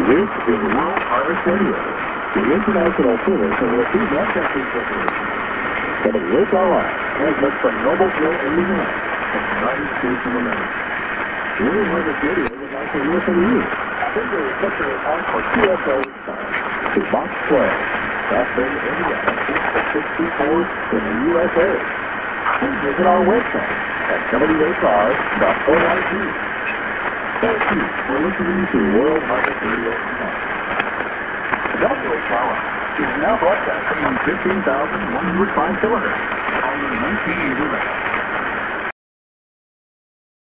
This is World Harvest Radio, the international tour for the Food Broadcasting Corporation. WHRR, transmits from Noblesville, Indiana, the United States of America. World Harvest Radio would like to hear from you. Send your picture report for QSO to Box 12, Southbend, Indiana, 664 in the USA. Please visit our website at WHR.org. Thank you for listening to World Harvest Radio tonight. WHR is now broadcasting on 15,105 kilohertz on the